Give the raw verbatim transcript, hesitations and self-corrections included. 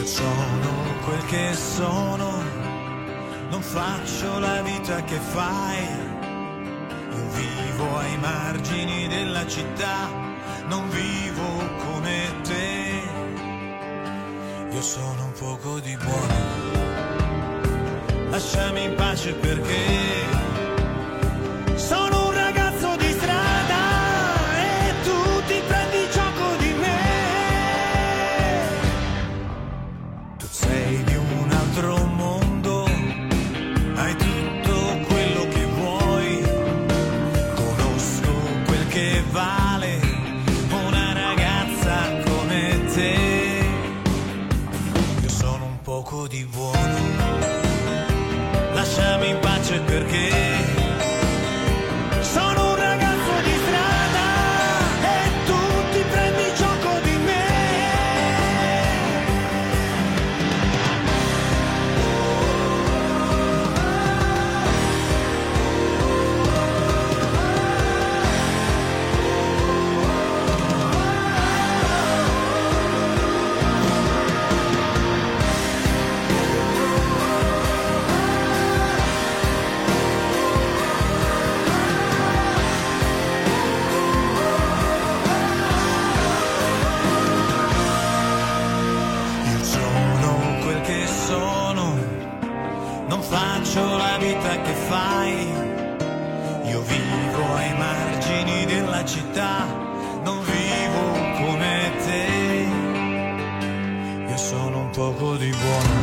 sono quel che sono, non faccio la vita che fai. Io vivo ai margini della città, non vivo come te. Io sono un poco di buono, lasciami in pace perché sono un ragazzo di strada e tu ti prendi gioco di me. Tu sei di un altro mondo, hai tutto quello che vuoi, conosco quel che vale una ragazza come te. Io sono un poco di buono, lasciami in pace perché sono un ragazzo di strada e tu ti prendi gioco di me. Faccio la vita che fai, io vivo ai margini della città, non vivo come te. Io sono un poco di buono,